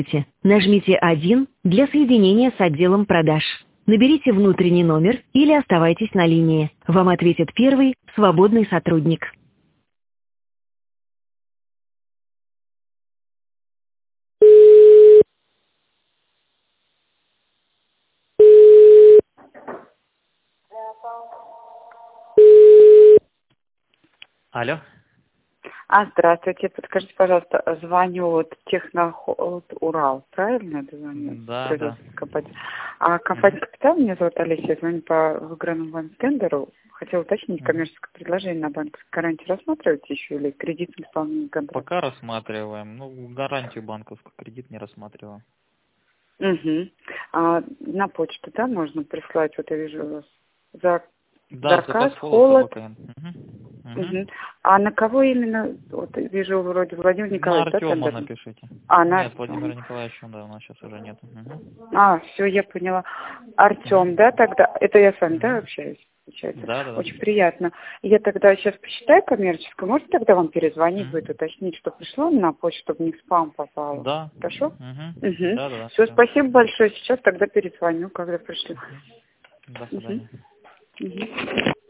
Нажмите 1 для соединения с отделом продаж. Наберите внутренний номер или оставайтесь на линии. Вам ответит первый свободный сотрудник. Алло. Здравствуйте, подскажите, пожалуйста, звоню от Техноход Урал, правильно я звоню? Да, да. Компания «Капитал», меня зовут Олеся, я звоню по выигранному вам тендеру. Хотела уточнить, коммерческое предложение на банковской гарантии рассматриваете еще или кредитное исполнение контракта? Пока рассматриваем. Гарантию банковскую, кредит не рассматриваем. На почту, да, можно прислать, вот я вижу у вас Заказ холод. Угу. А на кого именно? Вот вижу вроде Владимир Николаевич, на Артема тендер? напишите. Нет, Владимира Николаевича, да, у нас сейчас уже нет. Все, я поняла. Артем, да, тогда? Это я с вами, да, общаюсь? Получается? Да. Очень приятно. Я тогда сейчас посчитаю коммерческую. Может тогда вам перезвонить, будет уточнить, что пришло на почту, чтобы не в спам попало? Да. Хорошо? Да. Все, спасибо большое. Сейчас тогда перезвоню, когда пришлю. До свидания.